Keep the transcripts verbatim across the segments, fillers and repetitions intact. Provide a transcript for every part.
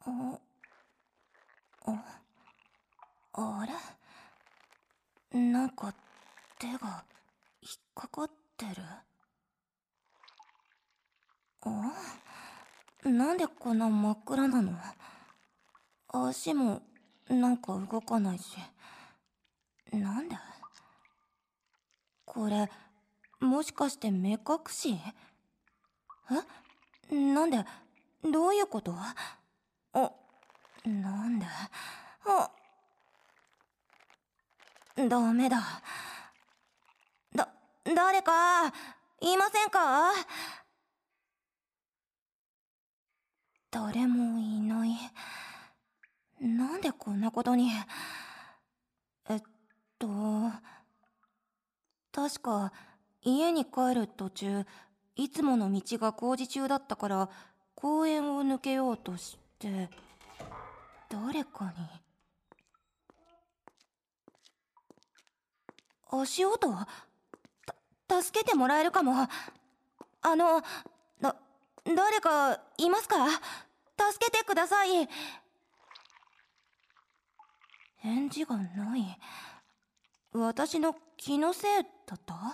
あ、あ、あれ、なんか手が引っかかってる。あ、なんでこんな真っ暗なの？足もなんか動かないし。なんで？これ、もしかして目隠し？え？なんで？どういうこと？あ、なんで？あ、ダメだ。だ、誰か、いませんか？誰もいない。なんでこんなことに。えっと、確か、家に帰る途中、いつもの道が工事中だったから、公園を抜けようとして、誰かに。足音？た、助けてもらえるかも。あの、だ、誰かいますか？助けてください。返事がない。私の気のせいだった？だ、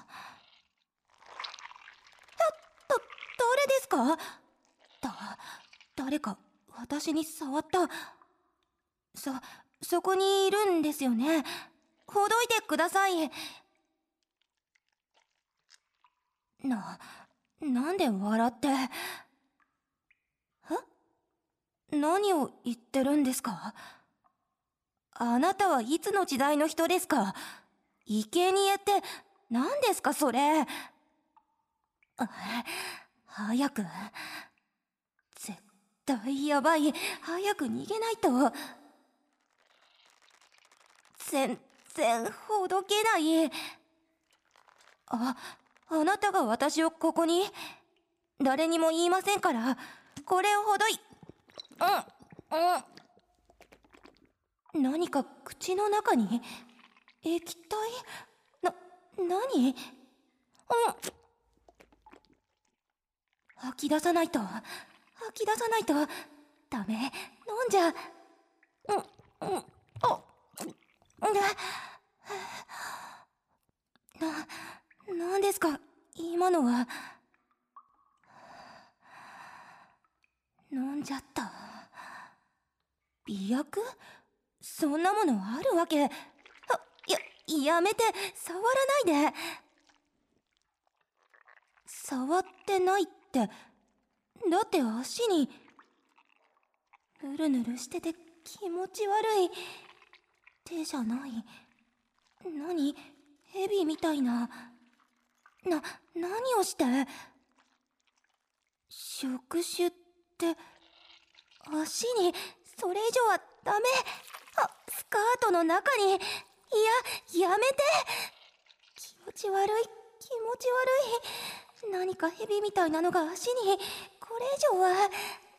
誰ですか？だ、誰か私に触った。そ、そこにいるんですよね。ほどいてください。な、なんで笑って。え？何を言ってるんですか？あなたはいつの時代の人ですか？生贄って何ですかそれ。あ、早く。絶対やばい。早く逃げないと。全然ほどけない。あ、あなたが私をここに？誰にも言いませんから、これをほどい。うん、うん。何か口の中に？液体？な、何？うん。吐き出さないと。吐き出さないと。ダメ。飲んじゃ。うん、うん。あ、な、なんですか今のは。飲んじゃった。美薬？そんなものあるわけ。あ、や、やめて。触らないで。触ってないって。だって足に。ぬるぬるしてて気持ち悪い。手じゃない。何？蛇みたいな。な、何をして？触手って、足に、それ以上はダメ。あ、スカートの中に。いや、やめて。気持ち悪い、気持ち悪い。何か蛇みたいなのが足に。これ以上は。あ、だ、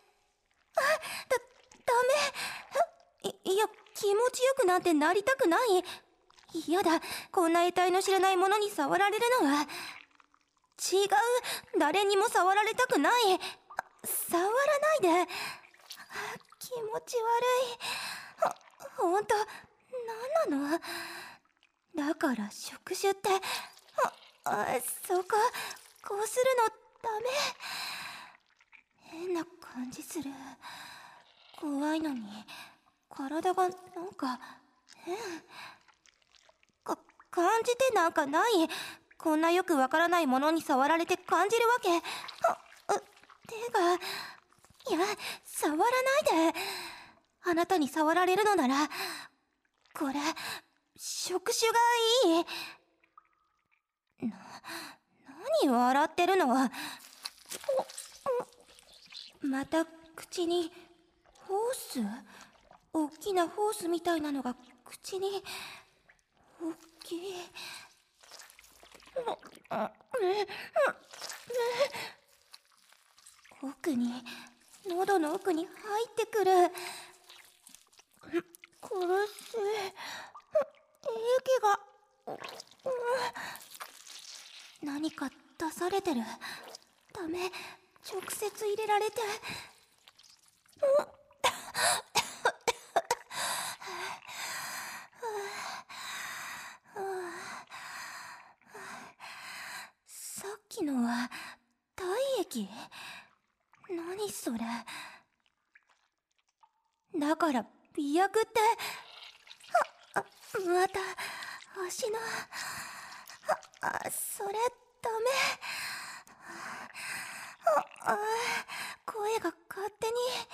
ダメ。い、いや、気持ちよくなんてなりたくない。嫌だ。こんな得体の知れないものに触られるのは。違う。誰にも触られたくない。触らないで。気持ち悪い。ほ、ほんと、なんなの？だから触手って、あ、あ、そこ、こうするのダメ。変な感じする。怖いのに、体がなんか、変。か、感じてなんかない。こんなよくわからないものに触られて感じるわけ。あ、う、手が、いや、触らないで。あなたに触られるのなら、これ、触手がいい。な、何笑ってるの？また口に、ホース？大きなホースみたいなのが口に、大きい。奥に、喉の奥に入ってくる。苦しい。息が。何か出されてる。ダメ。直接入れられて。 きのは体液？何それ。だから媚薬って。あ、また足の。あ、それダメ。あ、あ、声が勝手に。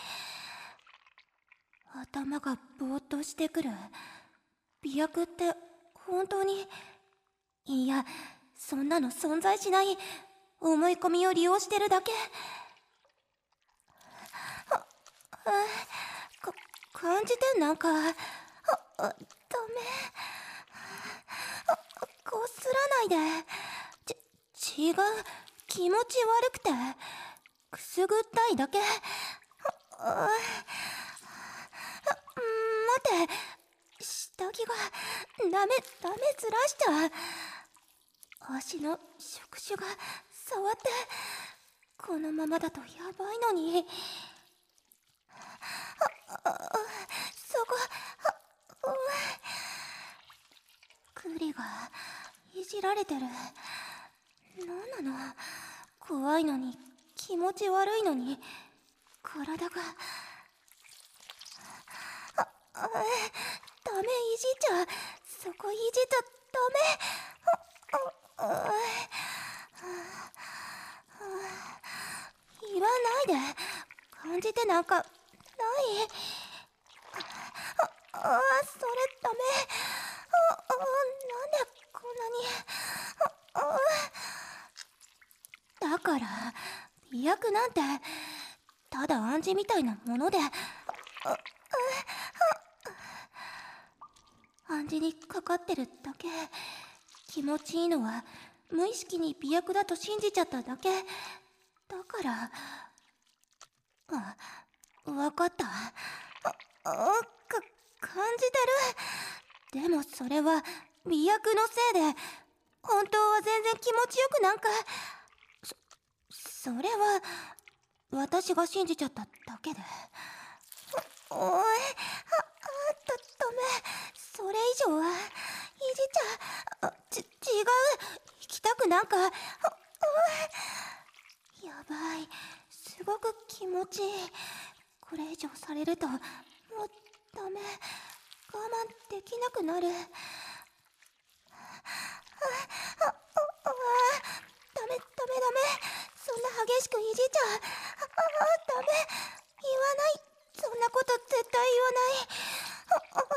頭がぼーっとしてくる。媚薬って本当に。いや、そんなの存在しない。思い込みを利用してるだけ。あ、あ、か、感じてなんか。あ、あ、ダメ。あ、こすらないで。ち、違う。気持ち悪くて。くすぐったいだけ。あ、あ、待って。下着がダメダメずらしちゃう。足の触手が触って。このままだとやばいのに。あ、あ、そこ。あ、クリがいじられてる。なんなの。怖いのに気持ち悪いのに体が。あ、あ、ダメ。いじっちゃう。そこいじっちゃダメ。あ、あ、あ、言わないで。感じてなんかない。あ、あ、それダメ。あ、あ、なんでこんなに。あ、あ、だから媚薬なんてただ暗示みたいなもので。あ、あ、暗示にかかってるだけ。気持ちいいのは無意識に媚薬だと信じちゃっただけだから。あ、わかった。あ、あ、か、感じてる。でもそれは媚薬のせいで。本当は全然気持ちよくなんか。そ、それは私が信じちゃっただけで。お、おい。あ、あ、だ、ダメ。それ以上はいじっちゃ。あ、ち、違う。行きたくなんか。あ、やばい。すごく気持ちいい。これ以上されるともうダメ。我慢できなくなる。あ、あ、あ、あ、ダメダメダメ。そんな激しくいじっちゃう。あ、あ、ダメ。言わない。そんなこと絶対言わない。あ、あ、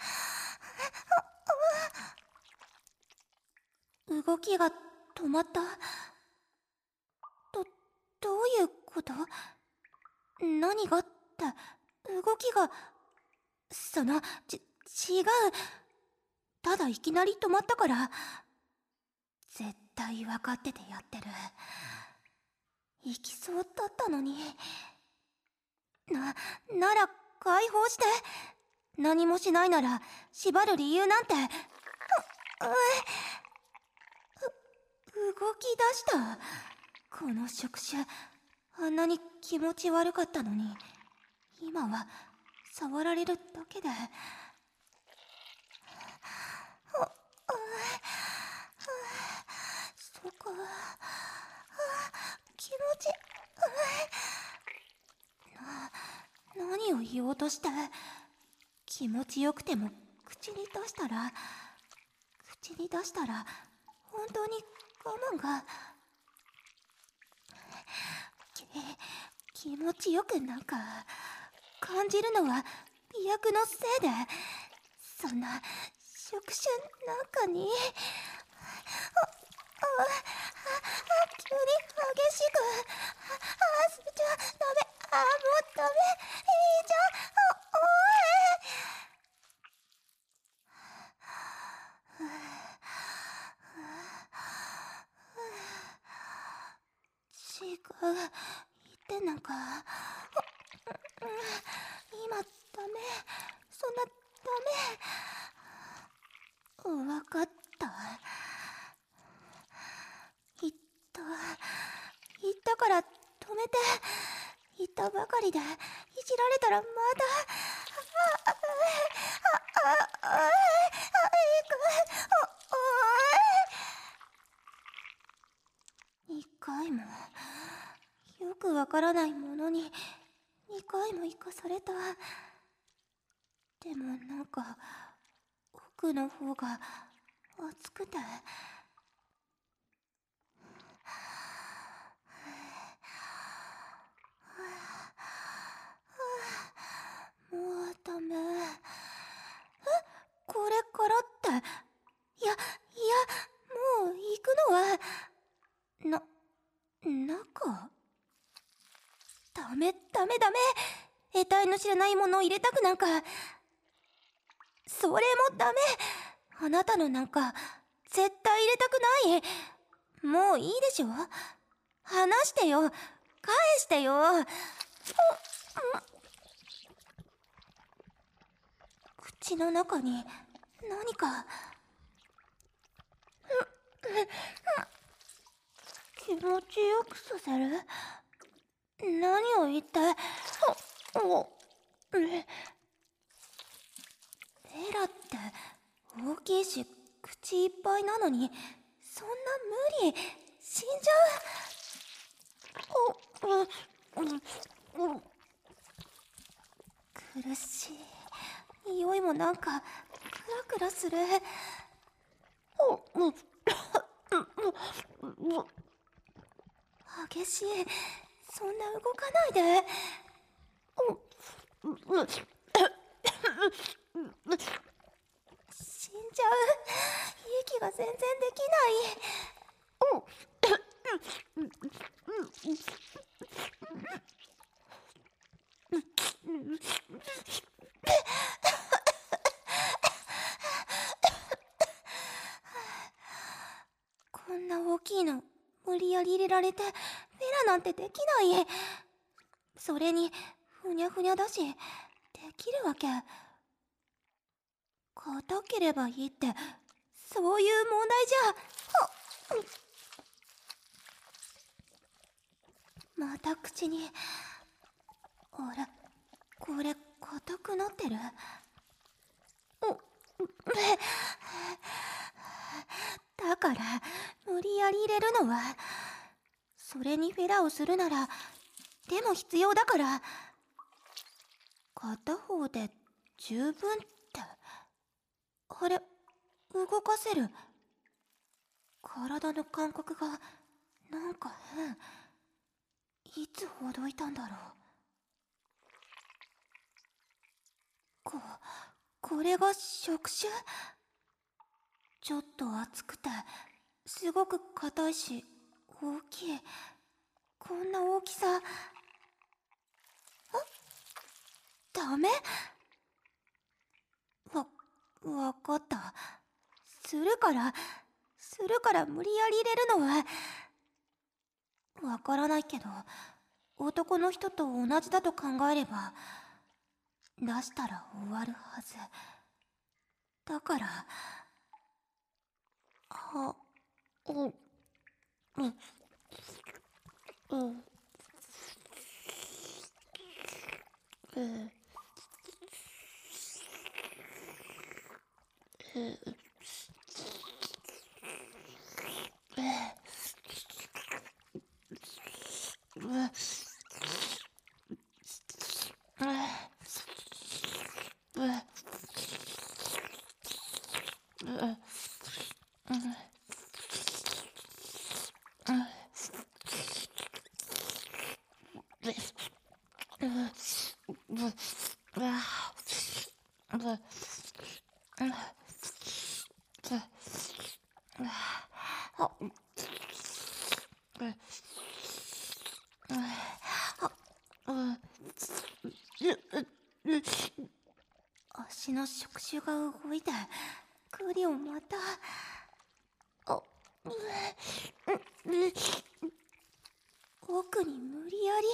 あ、動きが止まった。ど、どういうこと？何がって。動きが。その、ち、違う。ただいきなり止まったから。絶対分かっててやってる。行きそうだったのに。な、なら解放して。何もしないなら縛る理由なんて。う、う、動き出した。この触手、あんなに気持ち悪かったのに、今は触られるだけで。あ、あ、そこ。気持ち。な、何を言おうとして。気持ちよくても口に出したら口に出したら本当に我慢が。き、気持ちよくなんか感じるのは媚薬のせいで。そんな触手なんかに。あ、あ、あ、急に激しく。あ、それじゃダメ。あ、もうダメ。いいじゃん。あ、おい。違う。言ってなんか。今ダメ。そんなダメ。わかった。言った。言ったから止めて。言ったばかりでいじられたらまだ。あ、あ、あ、あ、あ、あ、いく。 いもよくわからないものににかいも生かされた。でもなんか奥の方が熱くて、もうダメ。え、これからって、いやいや、もう行くのはな中。ダメダメダメ、得体の知らないものを入れたくなんか。それもダメ。あなたのなんか絶対入れたくない。もういいでしょ、話してよ、返してよ。口の中に何か気持ちよくさせる。何を言って。ベラって大きいし口いっぱいなのに、そんな無理。死んじゃう。苦しい。匂いもなんかクラクラする。激しい。そんな動かないで。死んじゃう。息が全然できない。こんな大きいの無理やり入れられてフェラなんてできない。それにふにゃふにゃだし、できるわけ。硬ければいいってそういう問題じゃ。また口に。あれ、これ硬くなってる。だから無理やり入れるのは、それにフェラをするならでも必要だから、片方で十分って。あれ、動かせる。体の感覚がなんか変。いつほどいたんだろう。ここれが触手。ちょっと熱くてすごく硬いし大きい。こんな大きさ。あ、ダメ。わ、わかった。するからするから無理やり入れるのは。わからないけど男の人と同じだと考えれば出したら終わるはずだから。あ、うん、うん、うん、うん、うん、足の触手が動いてクリをまた。あ、奥に無理やり。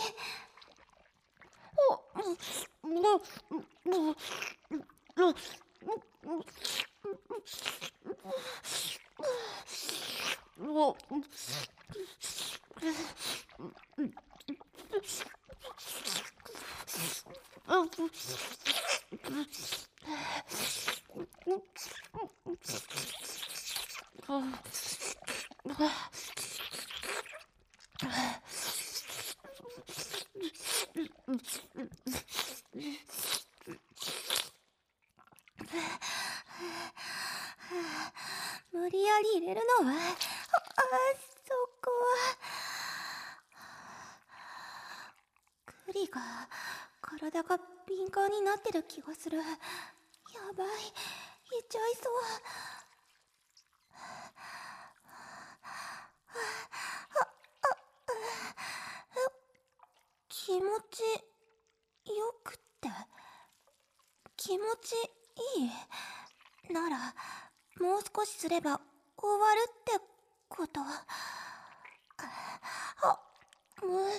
り入れるのは、あ、あ、そこは。クリが体が敏感になってる気がする。やばい、いっちゃいそう。気持ちよくって気持ちいいなら、もう少しすれば終わるってこと。あ、もう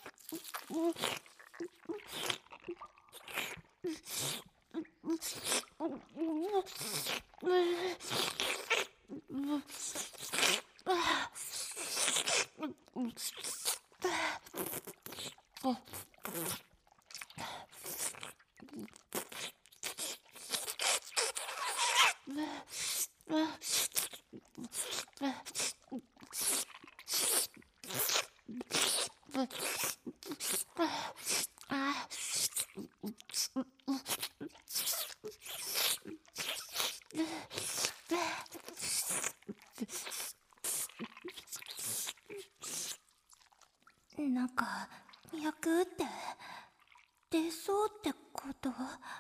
なんか脈って出そうってこと？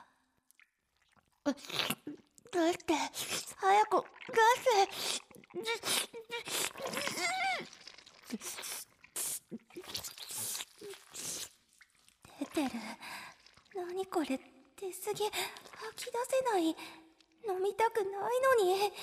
出して早く出せ。出てる。何これ、出すぎ。吐き出せない。飲みたくないのに。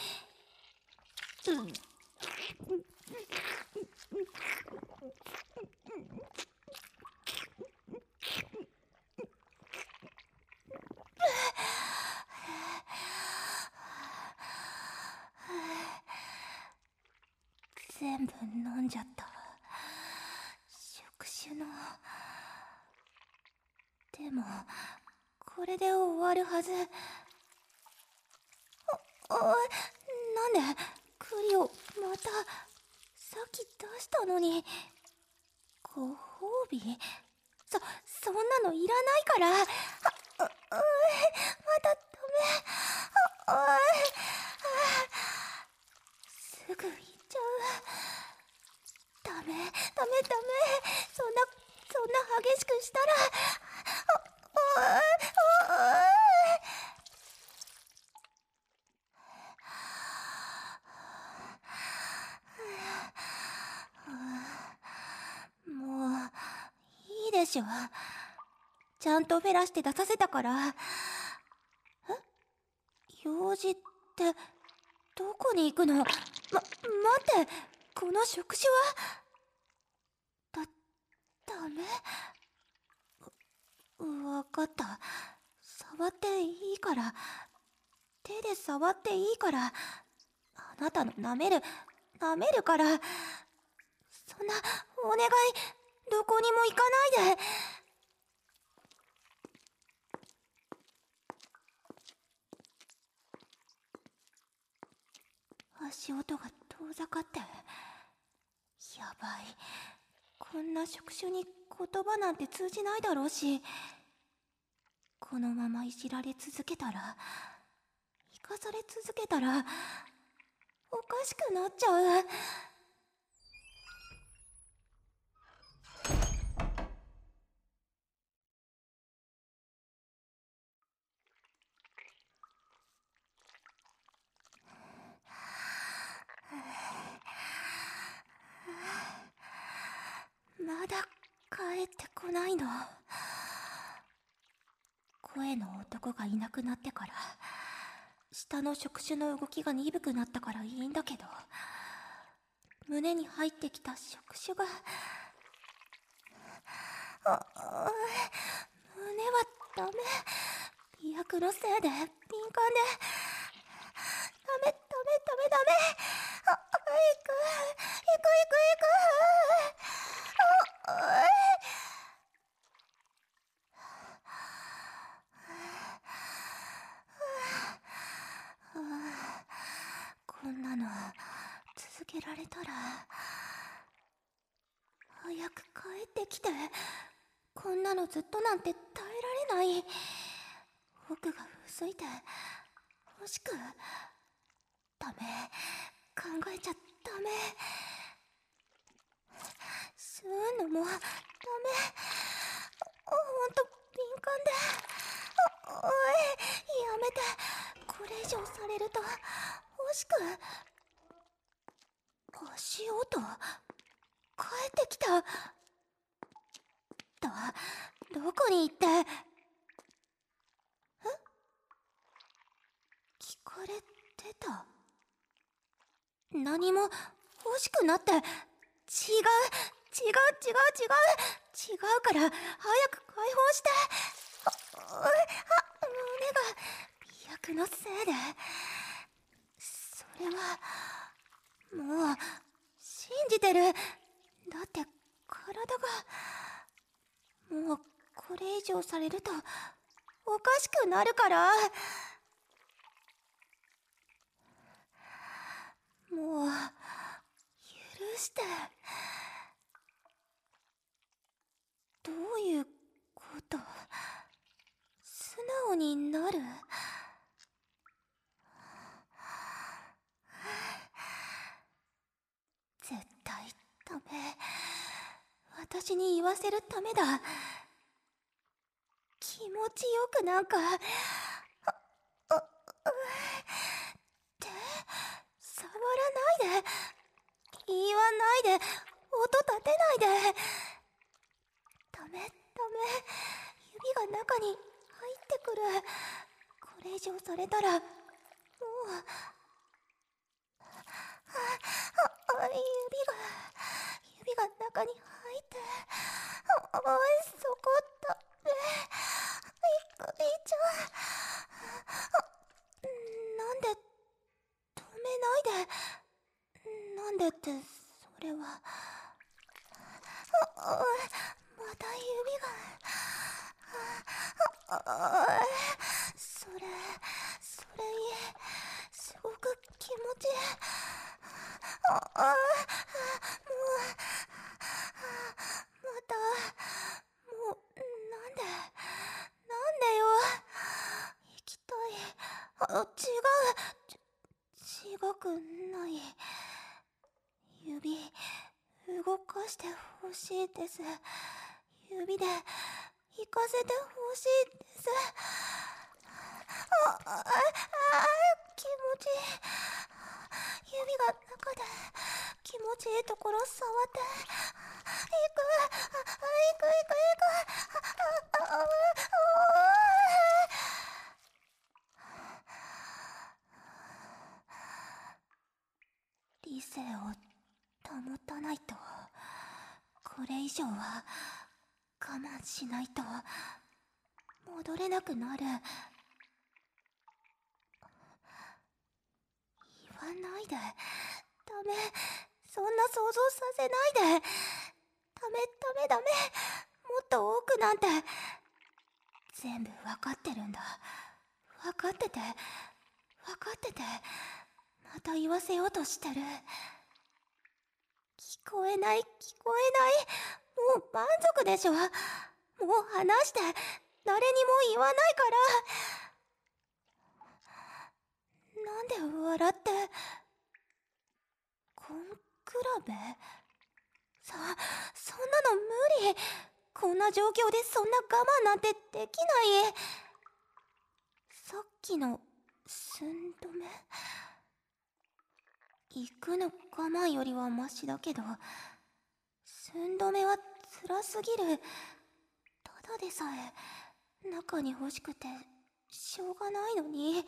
全部飲んじゃった。触手の。でもこれで終わるはず。あ、あ、なんでクリをまた。さっき出したのに。ご褒美？そ、そんなのいらないから。あ、あ、あ、まだダメ。あ、あ、すぐ行っちゃう。ダメ、ダメ、ダメ。そんな、そんな激しくしたら。あ、あ、あ、あ、もういいでしょ。ちゃんとフェラして出させたから。え？用事ってどこに行くの？ま、待って、この触手は。だ、ダメ？わかった。触っていいから。手で触っていいから。あなたの舐める、舐めるから。そんな、お願い、どこにも行かないで。足音が遠ざかって。やばい。こんな触手に言葉なんて通じないだろうし。このままいじられ続けたら、生かされ続けたら、おかしくなっちゃう。まだ帰ってこないの。声の男がいなくなってから、下の触手の動きが鈍くなったからいいんだけど、胸に入ってきた触手が。あ、あ、胸はダメ。媚薬のせいで敏感で。ダメ、ダメ、ダメ、ダメ。あ、行く、行く、行く、行く。あ、あ、こんなの続けられたら。早く帰ってきて。こんなのずっとなんて耐えられない。奥が薄いて欲しく。ダメ、考ちゃダメ。吸うのもダメ。ほんと敏感で。おおい、やめて。これ以上されると欲しく。足音、帰ってきた。だ、どこに行って。え、聞かれてた。何も欲しくなって。違う違う違う違う違うから、早く解放して。あ、あ、胸が媚薬のせいで。それはもう信じてる。だって体がもうこれ以上されるとおかしくなるから。もう許して。どういうこと？素直になる？絶対ダメ。私に言わせるためだ。気持ちよくなんか。あ、あ、あ、手触らないで。言わないで。音立てないで。ダメダメ。指が中に入ってくる。これ以上されたらもう。あ、指が指が中に入って。おい、そこだめ。びっくりちゃん。なんで止めないで。なんでって、それは。あ、また指が。それそれいい。すごく気持ちいい。ああ、もうまた。もうなんでなんでよ。行きたい。あ、違う。ち違くない。指動かしてほしいです。指で行かせてほしいです。ああ、あ、気持ちいい。指が中で気持ちいいところ触って。行く。あ、行く行く行く。ああ、ああ、理性を保たないと。これ以上は我慢しないと戻れなくなる。言わないで。ダメ。そんな想像させないで。ダメダメダメ。もっと多くなんて。全部わかってるんだ。わかっててわかっててまた言わせようとしてる。聞こえない聞こえない。もう満足でしょ。もう話して。誰にも言わないから。なんで笑って。根比べ？さ、そんなの無理。こんな状況でそんな我慢なんてできない。さっきの寸止め、行くの我慢よりはマシだけど、寸止めは辛すぎる。ただでさえ中に欲しくてしょうがないのに。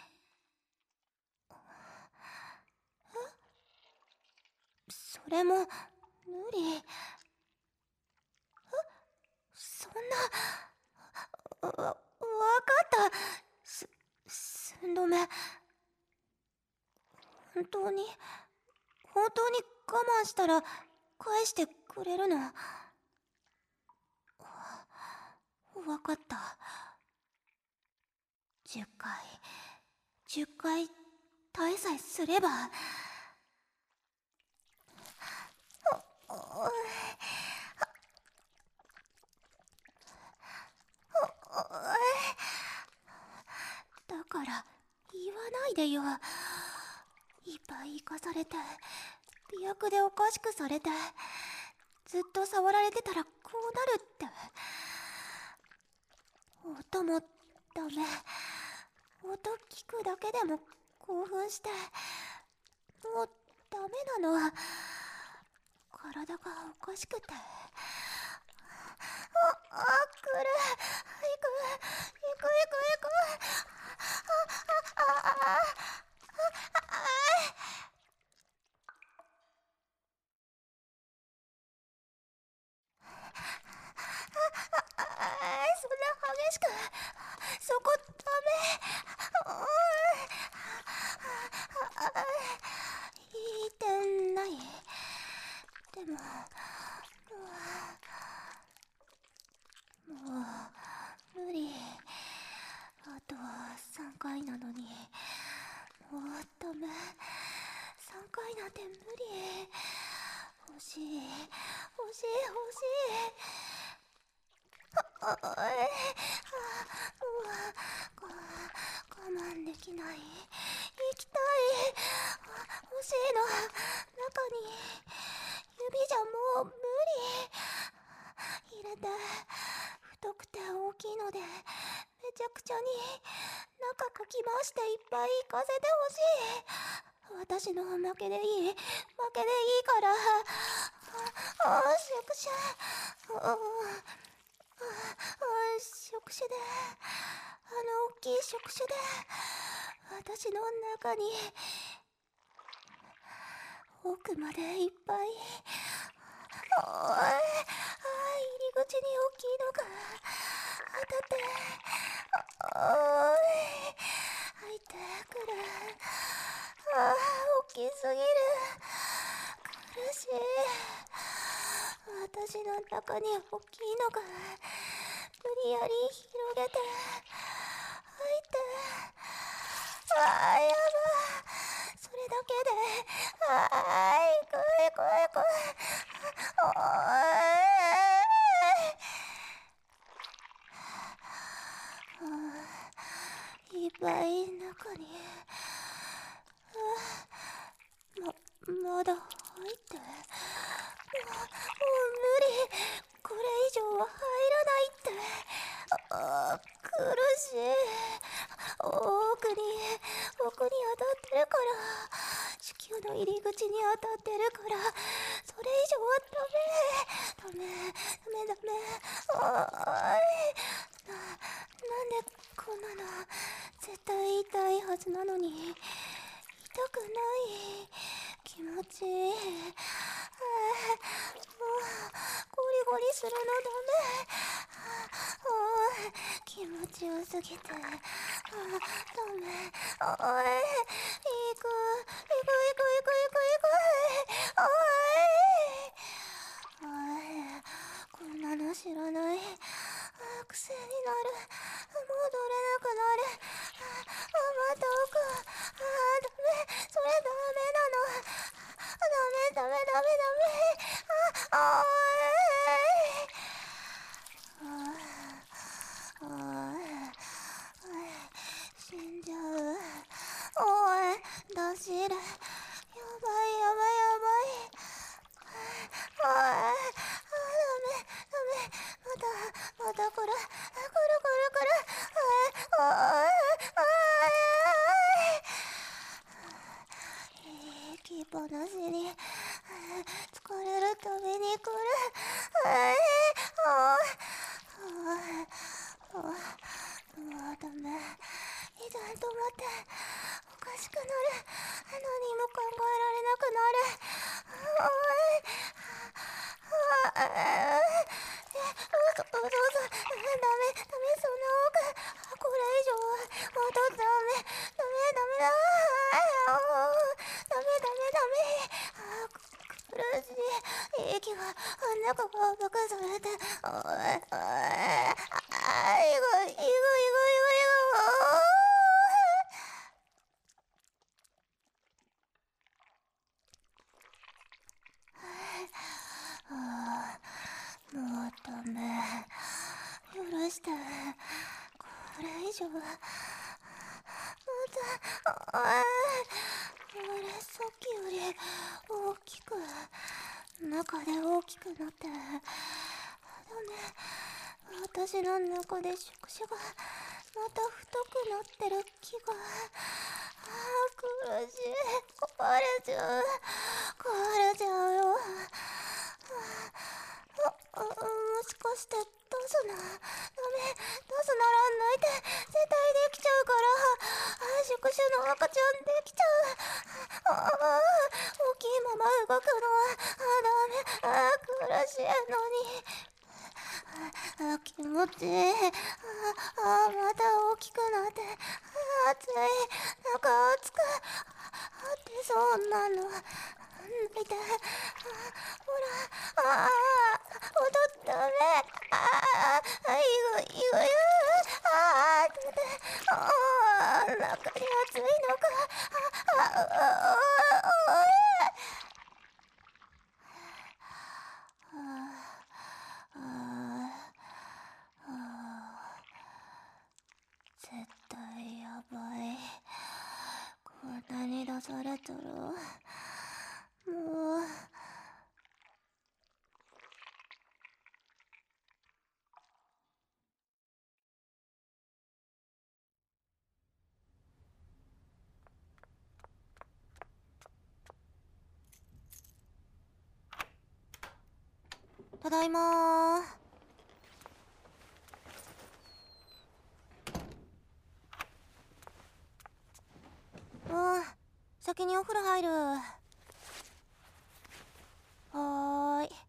それも無理。え、そんな。わ、わかった。す、寸止め。本当に本当に我慢したら返してくれるの？わかった。じゅっかいじゅっかい耐えさえすれば。だから言わないでよ。 いっぱい生かされて、美薬でおかしくされて、ずっと触られてたらこうなるって。音もダメ。音聞くだけでも興奮して、もうダメなの。体がおかしくて。あ、あ、来る。行く、行く、行く、行く。あ、あ、あ、あ、あ、あ、そんな激しく、そこダメ。うん、いい点ない。でも、もう無理。あとさんかいなのに、もうダメ。さんかいなんて無理。欲しい、欲しい、欲しい。あ、あ、あ、もう我慢できない。行きたい。欲しいの。中に指じゃもう無理。入れて、太くて大きいのでめちゃくちゃに中かき回していっぱい行かせてほしい。私の負けでいい、負けでいいから。ああ、触手。ああ、触手で、あの大きい触手で私の中に奥までいっぱい。ああ、入り口に大きいのが当たって、ああ、入ってくる。ああ、大きすぎる。苦しい。私の中に大きいのが無理やり広げて入って、ああ、やば。それだけで、ああ、行く、行く、行く。ああ、いっぱい中に、ま、まだ入って。もう、もう無理。これ以上は入らないって。ああ、苦しい。奥に、奥に当たってるから。子宮の入り口に当たってるから。それ以上はダメ。ダメ、ダメ、ダメ。ああ、な、なんでこんなの。絶対痛いはずなのに。痛くない。気持ちいい。ああ、もうゴリゴリするのダメ。ああ、気持ちよすぎて。ああ、ダメ。ああ、行く、行く、行く、行く、行く、行く。ああ、ああ、こんなの知らない。ああ、癖になる。戻れなくなる。ああ、また奥。ああ、ダメ。それダメなの。ダメ、ダメ、ダメ、ダメ。ああ、ああ、ああ、死んじゃう。おい、出し入れ。やばい、やばい、やばい。ああ、ああ、ダメ、ダメ。また、また来る。来る、来る、来る。ああ、ああ、ああ。息っぱなしに疲れるために来る。ああ、ああ、もうダメ。いざ止まっておかしくなる。何も考えられなくなる。ああ、ああ、え、嘘、嘘、嘘。ダメ、ダメ、そんな奥。これ以上はもっとダメ、ダメ、ダメだ。ああ、ダメ、ダメ、ダメ。ああ、苦しい。息が中が圧迫されて。ああ、ああ、ああ、いぐ、いぐ、いぐ、いぐ、いぐ。ああ、もうダメ。許して。これ以上はまた、ああ、許きより大きく、中で大きくなって、ダメ、私の中で触手がまた太くなってる気が。ああ、苦しい。壊れちゃう。壊れちゃうよ。ああ、もしかして出すな。ダメ、出すなら泣いて絶対できちゃうから。あ、触手の赤ちゃんできちゃう。ああ、大きいまま動くのはあダメ。ああ、苦しいのに。あ、気持ちいい。ああ、また大きくなって。あ、暑い。なんか熱く出そうなの。泣いて。あ、ほら。ああ、踊っダメ。ああ、いぐいぐよ。ああ、出て。ああ、中に熱いのか。ああ、ああ、ああ、絶対やばい。こんなに出されたらもう。ただいまー。うん、先にお風呂入る。はーい。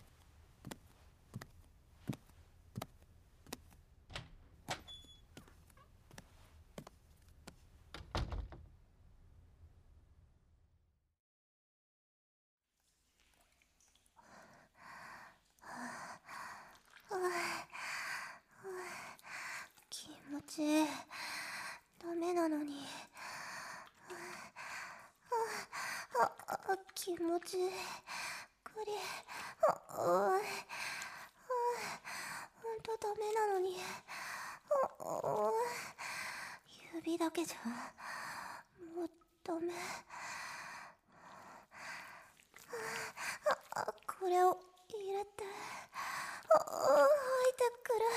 気持ちいい。ダメなのに。ああ、気持ちいい。クリ。ああ、ほんとダメなのに。あ、指だけじゃもうダメ。あ、これを入れて。あ、吐いてくる。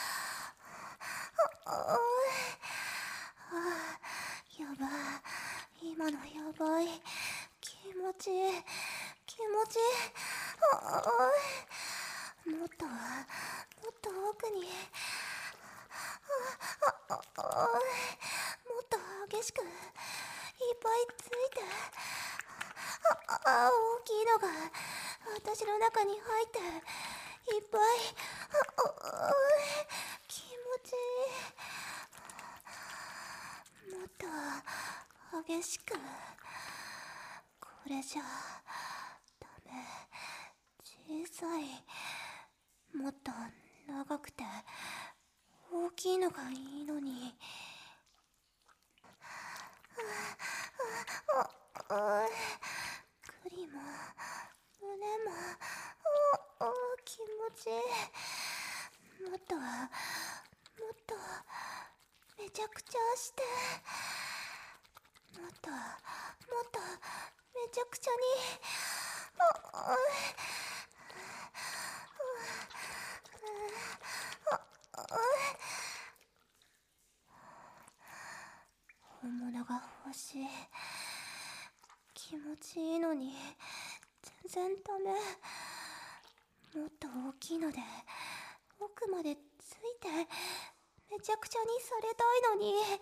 ああ、やばい。今のやばい。気持ちいい。気持ちいい。ああ、もっともっと奥に。ああ、あ、もっと激しくいっぱいついて。ああ、大きいのが私の中に入っていっぱい。ああ、気持ちいい。もっと激しく。これじゃダメ。小さい。もっと長くて大きいのがいいのに。ああ、栗も胸もああ、気持ちいい。もっともっとめちゃくちゃして。もっともっとめちゃくちゃに。ああ、本物が欲しい。気持ちいいのに全然ダメ。もっと大きいので奥までついてめちゃくちゃにされたいのに。あ、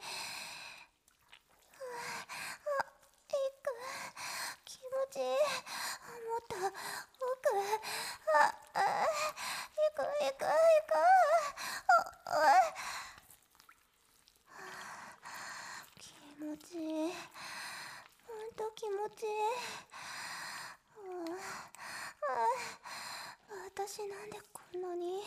いく。気持ちいい。もっと奥。ああ、いくいくいく。ああ、気持ちいい。ほんと気持ちいい。ああ、私なんでこんなに。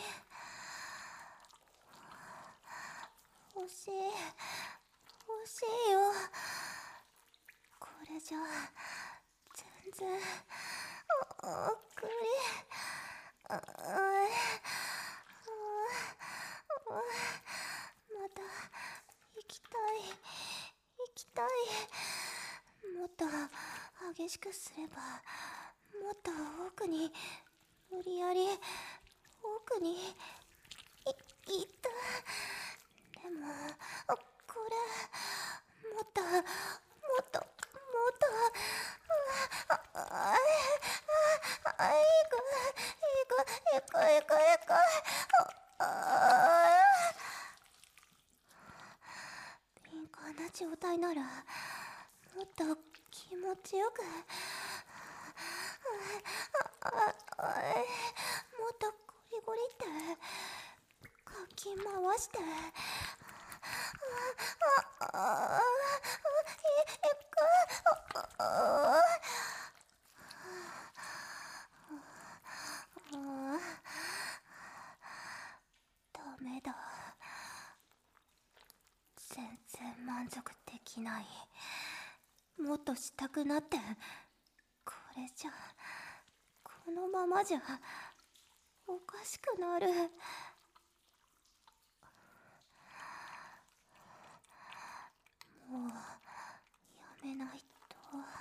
欲しい欲しいよ。これじゃ全然。ああ、くり。ああ、また行きたい行きたい。もっと激しくすればもっと奥に無理やり奥にい、いったでもこれもっともっともっとああああいくいくいくいくいくああ敏感な状態ならもっと気持ちよくあああもっとゴリゴリってかき回してあああいくああダメだ。全然満足できない。もっとしたくなって、これじゃこのままじゃおかしくなる。もうやめないと。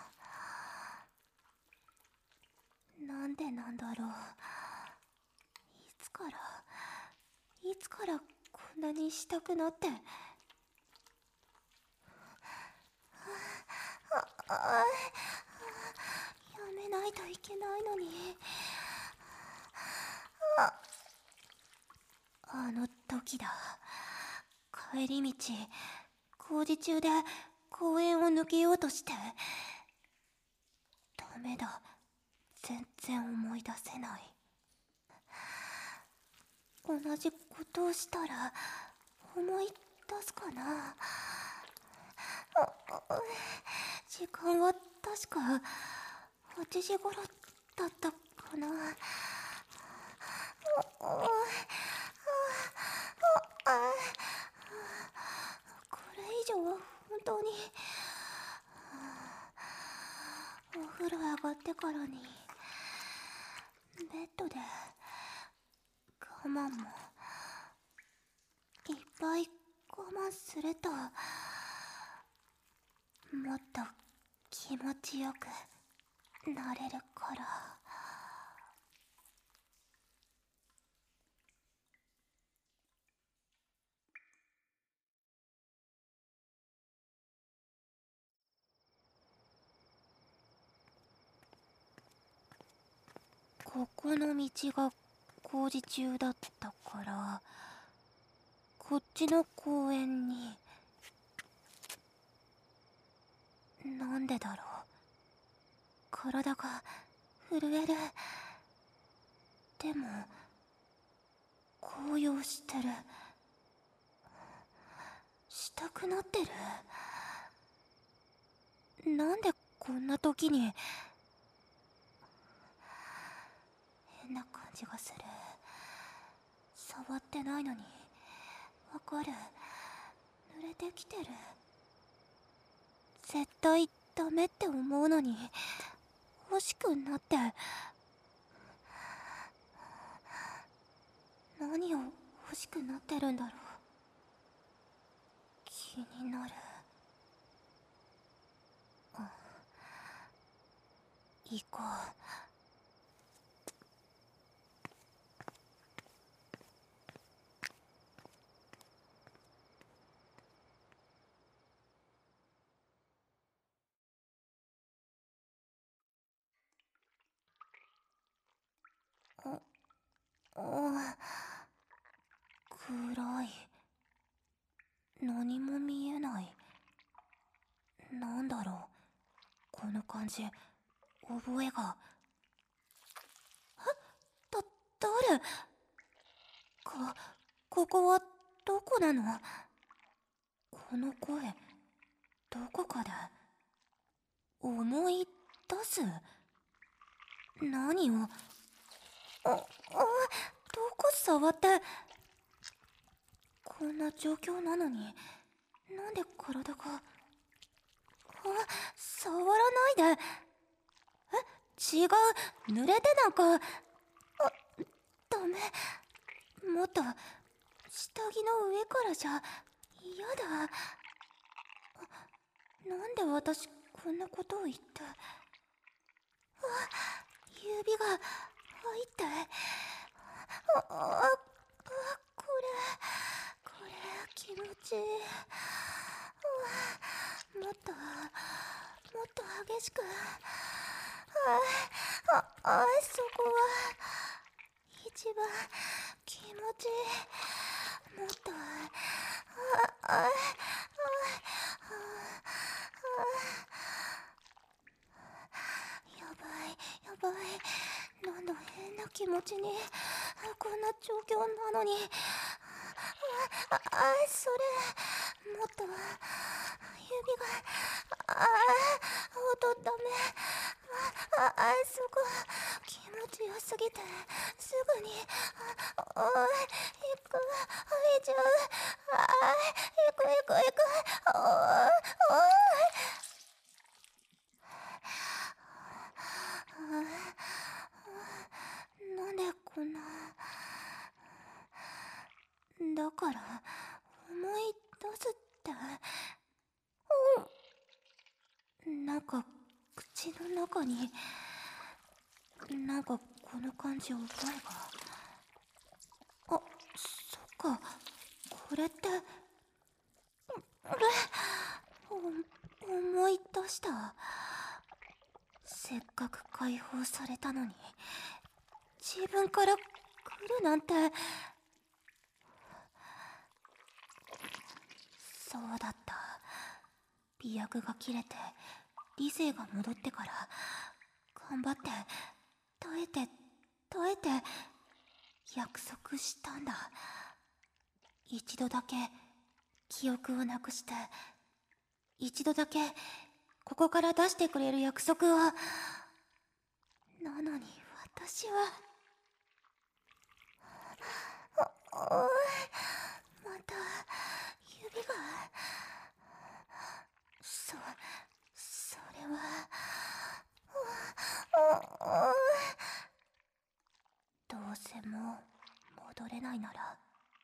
なんでなんだろう。いつからいつからこんなにしたくなって。ああやめないといけないのに。ああの時だ。帰り道工事中で公園を抜けようとして。ダメだ、全然思い出せない。同じことをしたら思い出すかな。時間は確かはちじ頃だったかな。これ以上は本当にお風呂上がってからにベッドで我慢もいっぱい我慢するともっと気持ちよくなれるから。ここの道が工事中だったからこっちの公園に。なんでだろう、体が震える。でも高揚してる。したくなってる。なんでこんな時に。変な感じがする。触ってないのにわかる。濡れてきてる。絶対ダメって思うのに欲しくなって。何を欲しくなってるんだろう。気になる。行こう。ああ暗い。何も見えない。なんだろうこの感じ。覚えが。だ、誰か、ここはどこなの。この声どこかで思い出す。何を。あ、あ、どこ触って。こんな状況なのになんで体が。あ、触らないで。え、違う、濡れてなんか。あ、ダメ。もっと下着の上からじゃ嫌だ。なんで私こんなことを言って。 しく、ああああ、そこは一番気持ちいい。もっと、ああああやばいやばい、なんだ変な気持ちに。こんな状況なのに、ああそれもっと指が、ああ音ダメ、ああそこ気持ちよすぎてすぐに、あおい行く、吐いちゃう、ああ行く行く行く、おいおい、なんでこんな。だから思い出すって、うん、なんか口の中に、なんかこの感じ覚えが。あ、そっか、これって、あれ、お思い出した。せっかく解放されたのに自分から来るなんて。そうだった。媚薬が切れて理性が戻ってから頑張って耐えて耐えて約束したんだ。一度だけ記憶をなくして、一度だけここから出してくれる約束を。なのに私は、おおい、また指が。そそれは、おおおい、どうせもう戻れないなら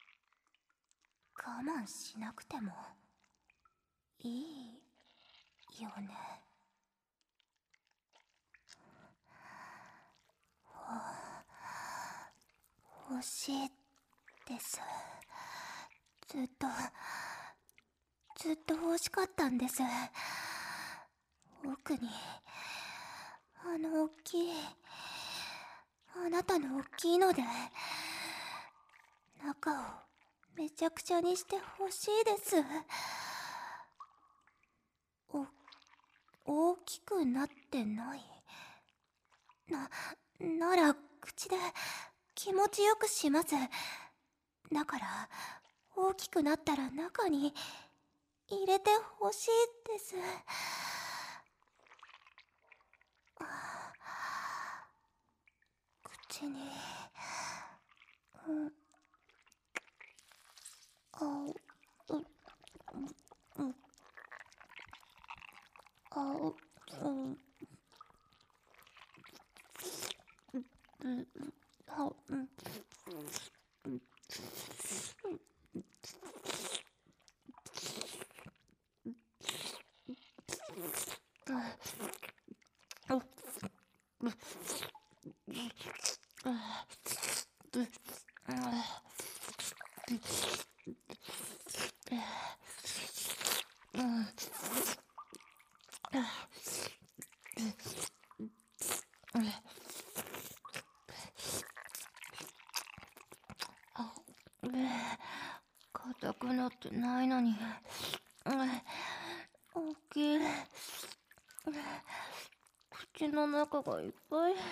我慢しなくてもいいよね。欲しいです。ずっとずっと欲しかったんです。奥にあの大きい、あなたの大きいので中をめちゃくちゃにして欲しいです。お大きくなってない。ななら口で気持ちよくします。だから大きくなったら中に入れてほしいです。口に、うん、あう、う、うん、あう、うん、うん、あう、うん、うん、硬くなってないのに大きい。口の中がいっぱい。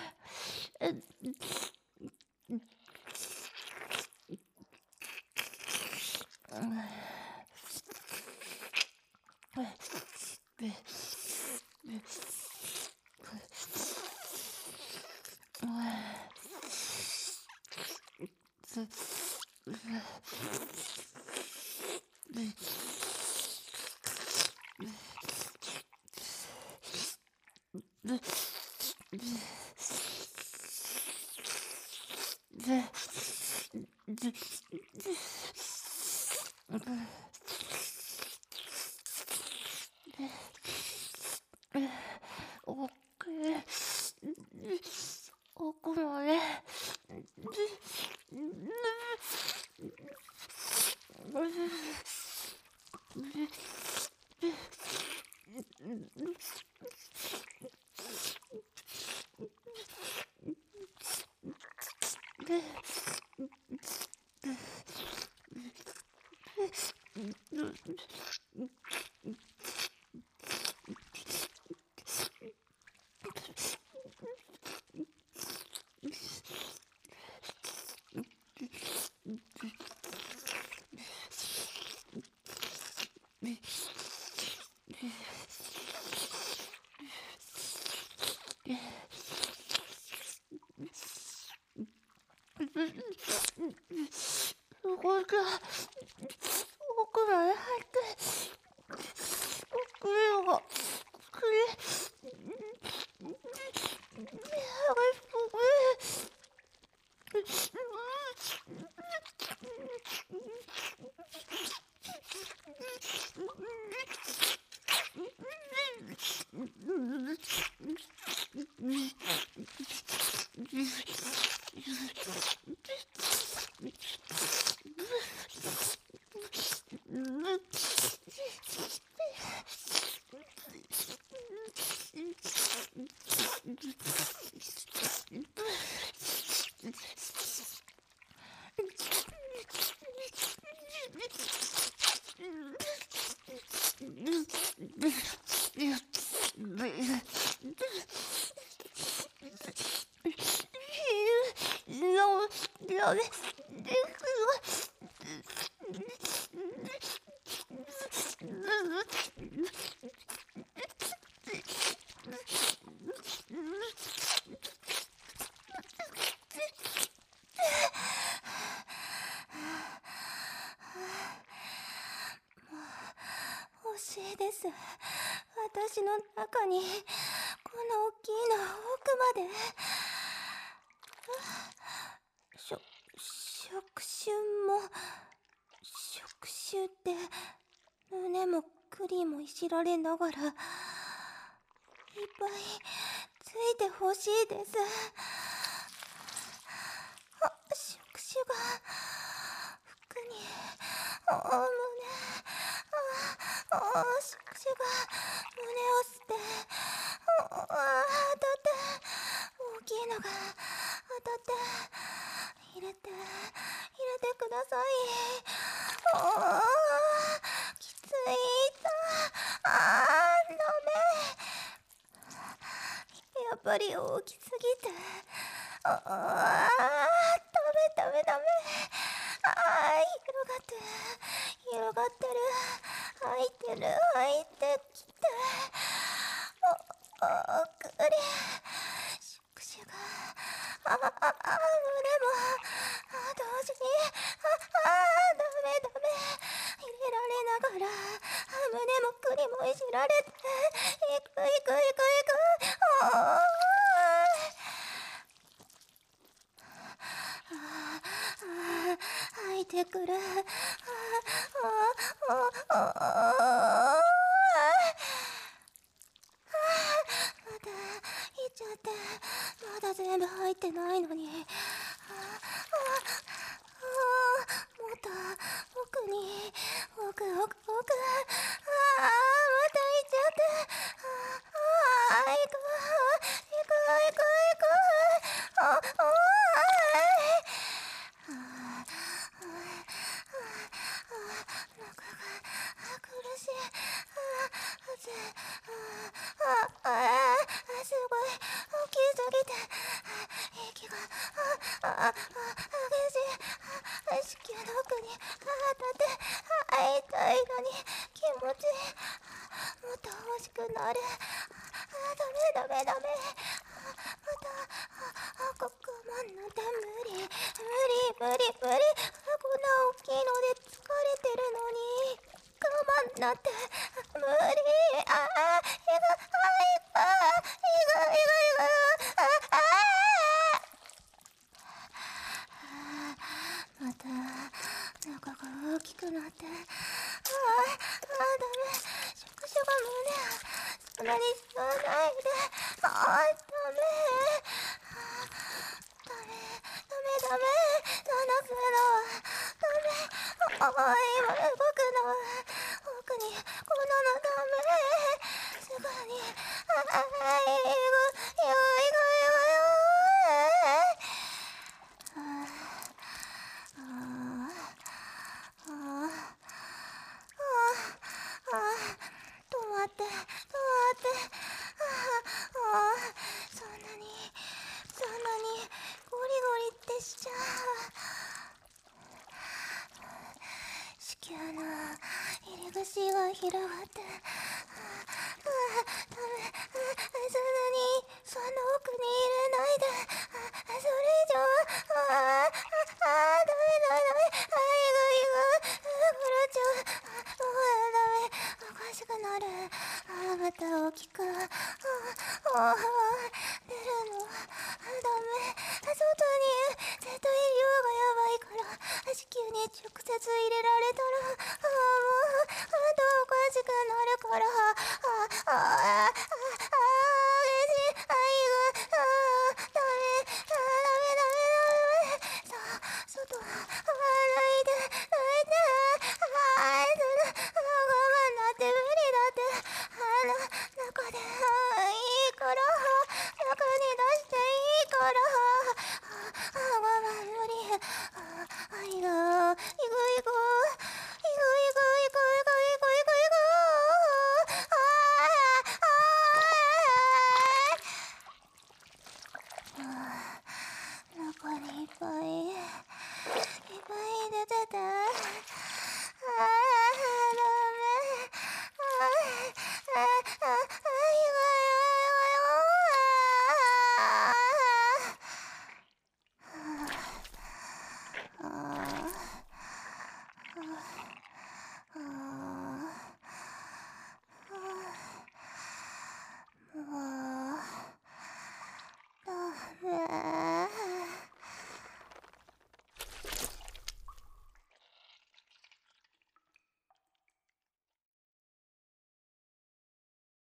おっきい。奥まで。 が奥まで入ってくれよがくれ欲しいです。私の中にこの大きいの奥まで。しょ触手も触手って胸も栗もいじられながらいっぱいついてほしいです。あ、触手が服にあ胸ああ触手が胸を吸ってああ当たって大きいのが当たって入れて入れてください。ああきついだあーダメやっぱり大きすぎてああダメダメダメああ広がって広がってる入ってる入ってきてああくり触手があああ胸もあ同時にああダメダメ入れられながら胸も栗もいじられていくいくいくいくああ吐いてくるああああああまだいっちゃってまだ全部入ってないのにあああもっと奥に奥奥奥ああまたいっちゃってああ行く行く行く行くああ苦しいあずああすごい大きすぎて息がああ激しい子宮の奥に当たって痛いのに気持ちいいもっと欲しくなるダメダメダメまたここまんなんて無理無理無理無理こんな大きいので疲れてるのに我慢なんて無理ああいくあいくいくいくいくああまた中が大きくなってああダメ触手が胸そんなに吸わないでああダメダメダメダメ離すのはダメああ今動くの奥にこんなのダメすぐにああいくいくいくいくああああああ止まって止まってああそんなにそんなにゴリゴリってしちゃう子宮の入り口が広がってああダメそんなにその奥に入れないであそれ以上ああああダメダメダメあいぐいあ出るのダメ。外に絶対量がやばいから子宮に直接入れられたら、ああもうあとおかしくなるから、ああああああし愛があダメダメダメダメ。さあ外歩いて歩いて、ああその我慢だって無理だって、あの中でいいから中に出していいから、ああ我慢無理。あ愛が行く行く行く行く行く行く行く行く行く。ああ中にいっぱいいっぱい出てて、ああダメ。ああああ愛が